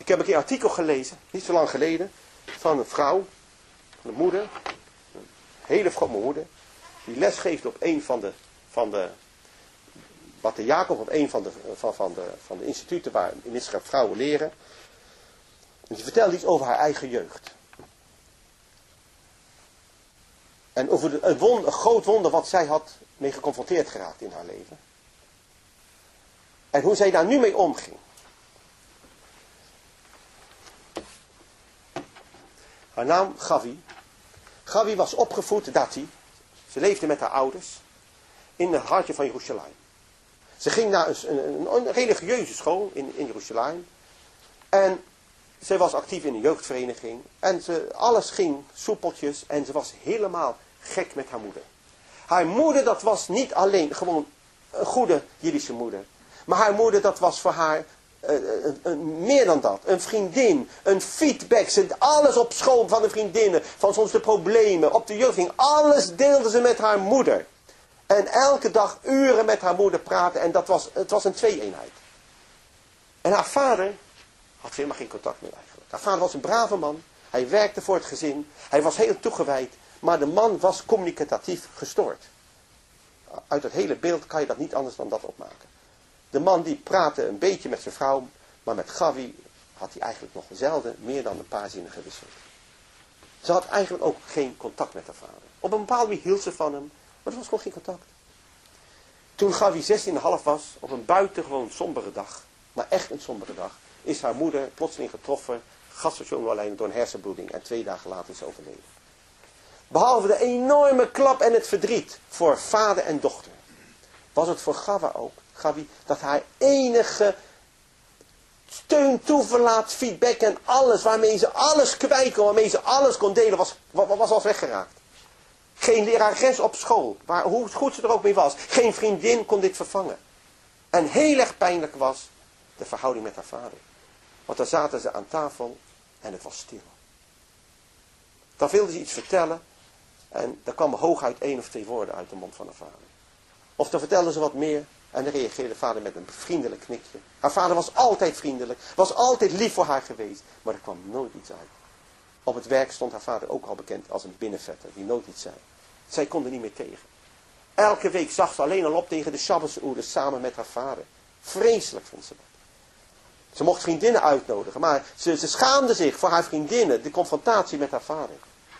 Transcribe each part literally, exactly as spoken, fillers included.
Ik heb een keer een artikel gelezen, niet zo lang geleden, van een vrouw, van een moeder, een hele vrome moeder, die les geeft op een van de, van de wat de Jacob op een van de, van, van, de, van de instituten waar in Israël vrouwen leren. En die vertelde iets over haar eigen jeugd. En over de, een, wonder, een groot wonder wat zij had mee geconfronteerd geraakt in haar leven. En hoe zij daar nu mee omging. Haar naam Gavi. Gavi was opgevoed, Dati. Ze leefde met haar ouders in het hartje van Jeruzalem. Ze ging naar een, een, een religieuze school in, in Jeruzalem. En ze was actief in een jeugdvereniging. En ze, alles ging soepeltjes. En ze was helemaal gek met haar moeder. Haar moeder, dat was niet alleen gewoon een goede Jiddische moeder. Maar haar moeder, dat was voor haar uh, uh, uh, meer dan dat. Een vriendin, een feedback. Ze, alles op school van de vriendinnen. Van soms de problemen, op de jeugding. Alles deelde ze met haar moeder. En elke dag uren met haar moeder praten. En dat was, het was een twee-eenheid. En haar vader had helemaal geen contact meer eigenlijk. Haar vader was een brave man. Hij werkte voor het gezin. Hij was heel toegewijd. Maar de man was communicatief gestoord. Uit het hele beeld kan je dat niet anders dan dat opmaken. De man die praatte een beetje met zijn vrouw. Maar met Gavi had hij eigenlijk nog zelden meer dan een paar zinnen gewisseld. Ze had eigenlijk ook geen contact met haar vader. Op een bepaalde manier hield ze van hem. Maar er was gewoon geen contact. Toen Gavi zestien komma vijf was, op een buitengewoon sombere dag, maar echt een sombere dag, is haar moeder plotseling getroffen, gaststation door een hersenbloeding en twee dagen later is ze overleden. Behalve de enorme klap en het verdriet voor vader en dochter, was het voor Gavi ook, Gavi, dat haar enige steun, toeverlaat, feedback en alles, waarmee ze alles kwijt kon, waarmee ze alles kon delen, was, was als weggeraakt. Geen lerares op school, waar, hoe goed ze er ook mee was. Geen vriendin kon dit vervangen. En heel erg pijnlijk was de verhouding met haar vader. Want daar zaten ze aan tafel en het was stil. Dan wilde ze iets vertellen en er kwamen hooguit één of twee woorden uit de mond van haar vader. Of dan vertelde ze wat meer en dan reageerde vader met een vriendelijk knikje. Haar vader was altijd vriendelijk, was altijd lief voor haar geweest, maar er kwam nooit iets uit. Op het werk stond haar vader ook al bekend als een binnenvetter die nooit iets zei. Zij kon er niet meer tegen. Elke week zag ze alleen al op tegen de Shabbatsoede samen met haar vader. Vreselijk vond ze dat. Ze mocht vriendinnen uitnodigen, maar ze, ze schaamde zich voor haar vriendinnen, de confrontatie met haar vader.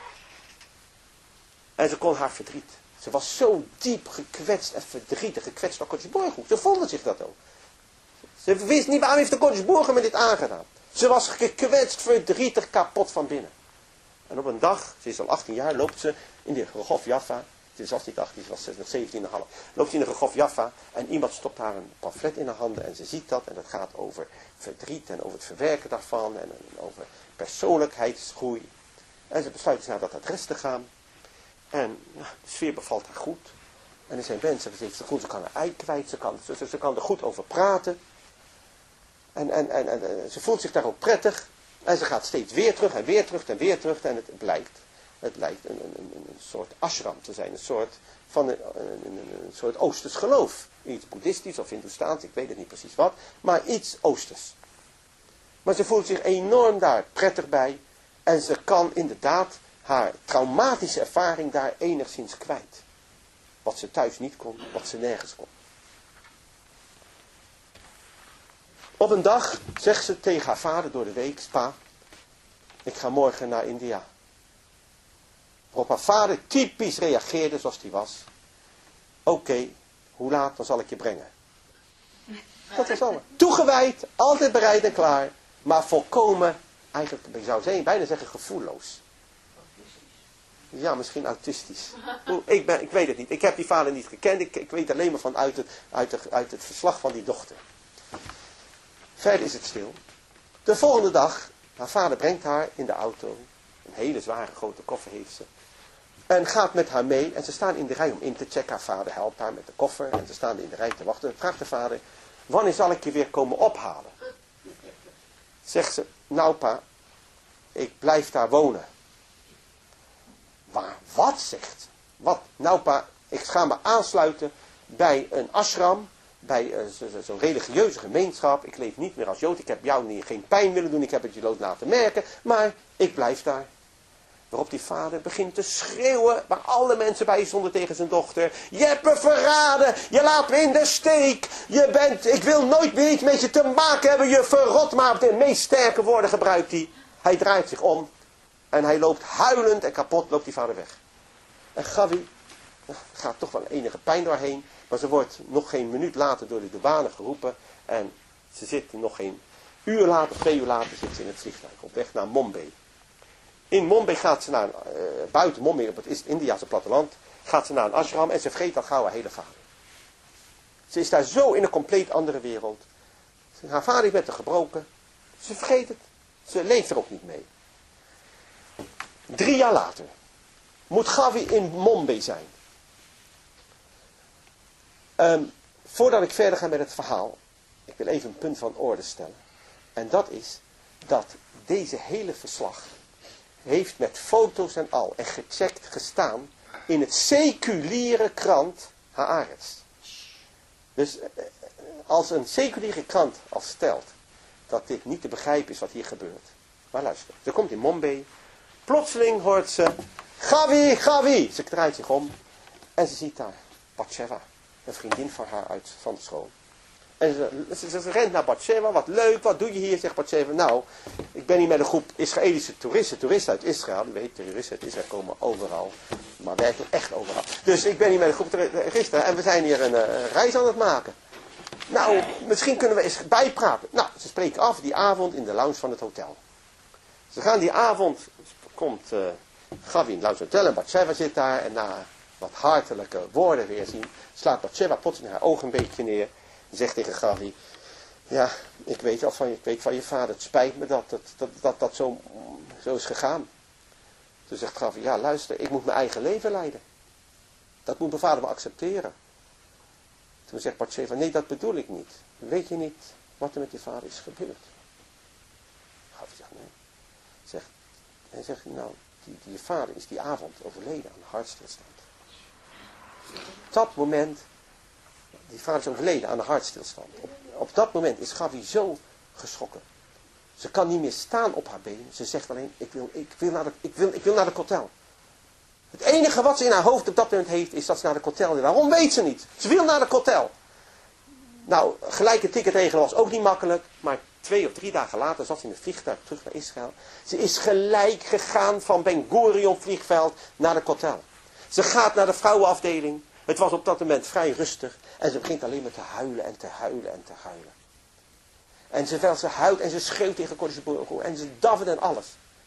En ze kon haar verdriet. Ze was zo diep gekwetst en verdrietig, gekwetst door Kodesh Borgu. Ze voelde zich dat ook. Ze wist niet waarom heeft de Kodesh Borgu me dit aangedaan. Ze was gekwetst, verdrietig, kapot van binnen. En op een dag, ze is al achttien jaar, loopt ze in de Rechof Jaffa. Ze was niet achttien, ze was nog zeventien komma vijf. Loopt ze in de Rechof Jaffa en iemand stopt haar een pamflet in haar handen. En ze ziet dat en dat gaat over verdriet en over het verwerken daarvan. En over persoonlijkheidsgroei. En ze besluit dus naar dat adres te gaan. En nou, de sfeer bevalt haar goed. En er zijn mensen, ze, heeft goed, ze kan haar ei kwijt, ze kan, ze, ze kan er goed over praten. En, en, en, en ze voelt zich daar ook prettig. En ze gaat steeds weer terug en weer terug en weer terug. En het blijkt, het blijkt een, een, een, een soort ashram te zijn. Een soort, van een, een, een, een soort oosters geloof. Iets boeddhistisch of hindoestaans, ik weet het niet precies wat. Maar iets oosters. Maar ze voelt zich enorm daar prettig bij. En ze kan inderdaad haar traumatische ervaring daar enigszins kwijt. Wat ze thuis niet kon, wat ze nergens kon. Op een dag zegt ze tegen haar vader door de week, pa, ik ga morgen naar India. Waarop haar vader typisch reageerde zoals hij was. Oké, okay, hoe laat, dan zal ik je brengen. Dat was allemaal. Toegewijd, altijd bereid en klaar, maar volkomen, eigenlijk, ik zou zeggen, bijna zeggen gevoelloos. Ja, misschien autistisch. Ik, ben, ik weet het niet. Ik heb die vader niet gekend. Ik, ik weet alleen maar van uit het, uit, het, uit het verslag van die dochter. Verder is het stil. De volgende dag, haar vader brengt haar in de auto. Een hele zware grote koffer heeft ze. En gaat met haar mee. En ze staan in de rij om in te checken. Haar vader helpt haar met de koffer. En ze staan in de rij te wachten. Vraagt de vader, wanneer zal ik je weer komen ophalen? Zegt ze, nou pa, ik blijf daar wonen. Waar, wat zegt? Wat? Nou pa, ik ga me aansluiten bij een ashram bij uh, zo'n zo religieuze gemeenschap. Ik leef niet meer als Jood. Ik heb jou niet, geen pijn willen doen. Ik heb het je Jood laten merken. Maar ik blijf daar. Waarop die vader begint te schreeuwen, waar alle mensen bij stonden tegen zijn dochter. Je hebt me verraden, je laat me in de steek. Je bent, ik wil nooit meer iets met je te maken hebben. Je verrot maar. De meest sterke woorden gebruikt hij. Hij draait zich om en hij loopt huilend en kapot, loopt die vader weg. En Gavi gaat toch wel enige pijn doorheen. Maar ze wordt nog geen minuut later door de douane geroepen. En ze zit nog geen uur later, twee uur later, zit ze in het vliegtuig op weg naar Mumbai. In Mumbai gaat ze naar, uh, buiten Mumbai op het Indiase platteland, gaat ze naar een ashram en ze vergeet dat gauw haar hele vader. Ze is daar zo in een compleet andere wereld. Haar vader is met haar gebroken. Ze vergeet het. Ze leeft er ook niet mee. Drie jaar later moet Gavi in Mumbai zijn. Um, voordat ik verder ga met het verhaal, ik wil even een punt van orde stellen. En dat is dat deze hele verslag heeft met foto's en al en gecheckt gestaan in het seculiere krant Haaretz. Dus als een seculiere krant al stelt dat dit niet te begrijpen is wat hier gebeurt. Maar luister, ze komt in Mumbai. Plotseling hoort ze, Gavi, Gavi. Ze draait zich om en ze ziet daar Batsheva, een vriendin van haar uit van de school. En ze, ze, ze, ze rent naar Batsheva, wat leuk, wat doe je hier, zegt Batsheva. Nou, ik ben hier met een groep Israëlische toeristen, toeristen uit Israël. U weet, toeristen uit Israël komen overal, maar werkelijk echt overal. Dus ik ben hier met een groep toeristen en we zijn hier een, een reis aan het maken. Nou, misschien kunnen we eens bijpraten. Nou, ze spreken af die avond in de lounge van het hotel. Ze gaan die avond, komt uh, Gavi in het lounge hotel en Batsheva zit daar. En na wat hartelijke woorden weer zien, slaat Batsheva plotseling haar ogen een beetje neer. En zegt tegen Gavi, ja, ik weet al van je, ik weet van je vader, het spijt me dat dat, dat, dat, dat zo, zo is gegaan. Toen zegt Gavi, ja luister, ik moet mijn eigen leven leiden. Dat moet mijn vader wel accepteren. Toen zegt Batsheva, nee, dat bedoel ik niet. Weet je niet wat er met je vader is gebeurd? Gavi zegt, nee. Zegt, hij zegt, nou, die, die vader is die avond overleden aan hartstilstand. Op dat moment, die vader is overleden aan de hartstilstand. Op, op dat moment is Gavi zo geschrokken. Ze kan niet meer staan op haar benen. Ze zegt alleen, ik wil, ik wil, naar, de, ik wil, ik wil naar de kotel. Het enige wat ze in haar hoofd op dat moment heeft, is dat ze naar de kotel wil. Waarom weet ze niet? Ze wil naar de kotel. Nou, gelijk een ticket regelen was ook niet makkelijk. Maar twee of drie dagen later zat ze in het vliegtuig terug naar Israël. Ze is gelijk gegaan van Ben Gurion vliegveld naar de kotel. Ze gaat naar de vrouwenafdeling. Het was op dat moment vrij rustig. En ze begint alleen maar te huilen en te huilen en te huilen. En terwijl ze huilt en ze schreeuwt tegen Kodesh Baruch en ze daffert en alles.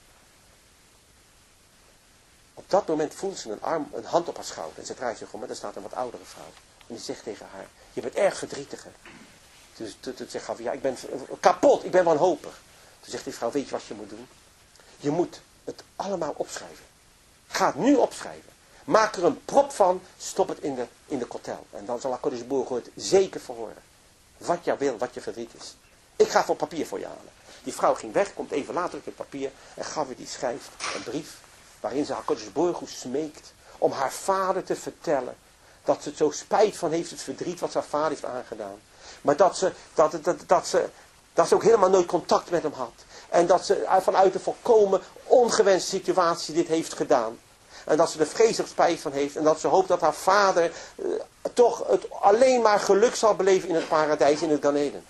Op dat moment voelt ze een arm, een hand op haar schouder. En ze draait zich om en daar staat een wat oudere vrouw. En die zegt tegen haar, je bent erg verdrietig. Dus toen zegt Gavi, ja, ik ben kapot, ik ben wanhopig. Toen zegt die vrouw, weet je wat je moet doen? Je moet het allemaal opschrijven. Ga het nu opschrijven. Maak er een prop van, stop het in de, in de kotel. En dan zal HaKadosh Baruch Hu het zeker verhoren. Wat je wil, wat je verdriet is. Ik ga voor papier voor je halen. Die vrouw ging weg, komt even later op het papier. En Gavi die schrijft een brief. Waarin ze HaKadosh Baruch Hu smeekt om haar vader te vertellen. Dat ze het zo spijt van heeft, het verdriet wat haar vader heeft aangedaan. Maar dat ze, dat, dat, dat, ze, dat ze ook helemaal nooit contact met hem had. En dat ze vanuit een volkomen ongewenste situatie dit heeft gedaan. En dat ze er vreselijk spijt van heeft. En dat ze hoopt dat haar vader uh, toch het alleen maar geluk zal beleven in het paradijs, in het Gan Eden.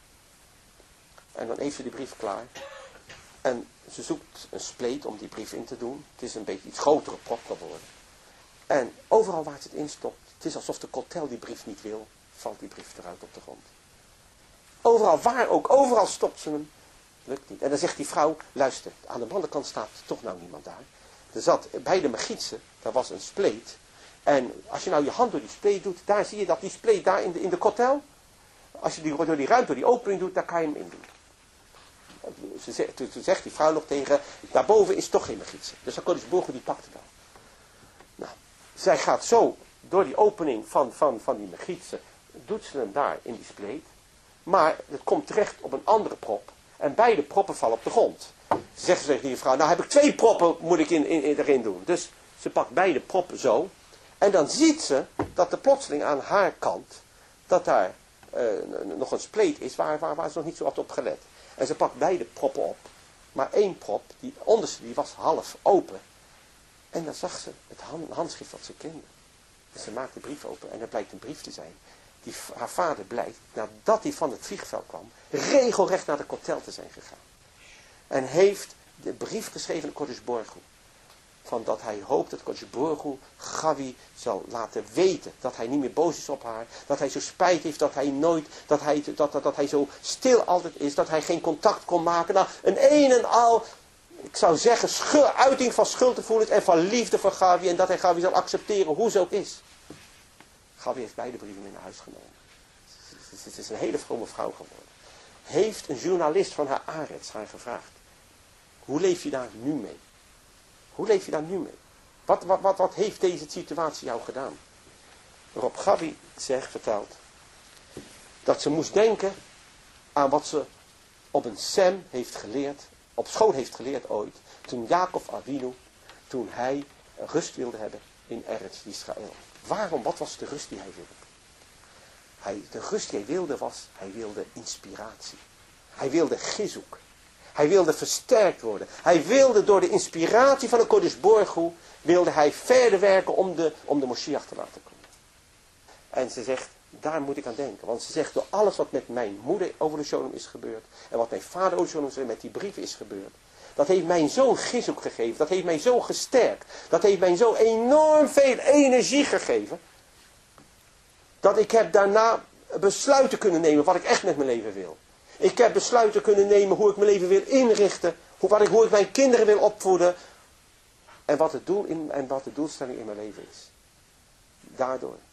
En dan heeft ze die brief klaar. En ze zoekt een spleet om die brief in te doen. Het is een beetje iets grotere prop geworden. En overal waar ze het instopt, het is alsof de kotel die brief niet wil, valt die brief eruit op de grond. Overal, waar ook, overal stopt ze hem. Lukt niet. En dan zegt die vrouw, luister, aan de andere kant staat toch nou niemand daar. Er zat bij de Megietse, daar was een spleet. En als je nou je hand door die spleet doet, daar zie je dat die spleet daar in de, in de kotel. Als je die, door die ruimte, door die opening doet, daar kan je hem in doen. Ze zegt, toen zegt die vrouw nog tegen, daarboven is toch geen Megietse. Dus HaKadosh Baruch Hu die pakt het wel. Nou, zij gaat zo door die opening van, van, van die Megietse, doet ze hem daar in die spleet. Maar het komt terecht op een andere prop. En beide proppen vallen op de grond. Ze zegt tegen die vrouw, nou heb ik twee proppen moet ik in, in, in, erin doen. Dus ze pakt beide proppen zo. En dan ziet ze dat er plotseling aan haar kant, dat daar uh, nog een spleet is waar, waar, waar ze nog niet zo had op gelet. En ze pakt beide proppen op. Maar één prop, die onderste, die was half open. En dan zag ze het hand, handschrift wat ze kende. Dus ze maakt de brief open en er blijkt een brief te zijn. Die haar vader blijkt, nadat hij van het vliegveld kwam, regelrecht naar de kotel te zijn gegaan. En heeft de brief geschreven aan Kodesh Borgu. Van dat hij hoopt dat Kodesh Borgu Gabi zal laten weten. Dat hij niet meer boos is op haar. Dat hij zo spijt heeft dat hij nooit, dat hij, dat, dat, dat hij zo stil altijd is. Dat hij geen contact kon maken. Nou, een een en al, ik zou zeggen, schul, uiting van schuldgevoelens en van liefde voor Gabi. En dat hij Gabi zal accepteren hoe ze ook is. Gabi heeft beide brieven mee naar huis genomen. Het is een hele vrome vrouw geworden. Heeft een journalist van haar Arets haar gevraagd. Hoe leef je daar nu mee? Hoe leef je daar nu mee? Wat, wat, wat, wat heeft deze situatie jou gedaan? Waarop Gabi zegt, vertelt, dat ze moest denken aan wat ze op een Sem heeft geleerd, op school heeft geleerd ooit, toen Jacob Avinu, toen hij rust wilde hebben in Eretz Israël. Waarom? Wat was de rust die hij wilde? Hij, de rust die hij wilde was, hij wilde inspiratie. Hij wilde gizoek. Hij wilde versterkt worden. Hij wilde door de inspiratie van de Kodesh Borgu, wilde hij verder werken om de, om de Moshiach te laten komen. En ze zegt, daar moet ik aan denken. Want ze zegt, door alles wat met mijn moeder over de Shalom is gebeurd, en wat mijn vader over de Shalom is gebeurd, met die brieven is gebeurd, dat heeft mij zo'n gizoek gegeven. Dat heeft mij zo gesterkt. Dat heeft mij zo enorm veel energie gegeven. Dat ik heb daarna besluiten kunnen nemen wat ik echt met mijn leven wil. Ik heb besluiten kunnen nemen hoe ik mijn leven wil inrichten. Hoe, wat ik, hoe ik mijn kinderen wil opvoeden. En wat, het doel in, en wat de doelstelling in mijn leven is. Daardoor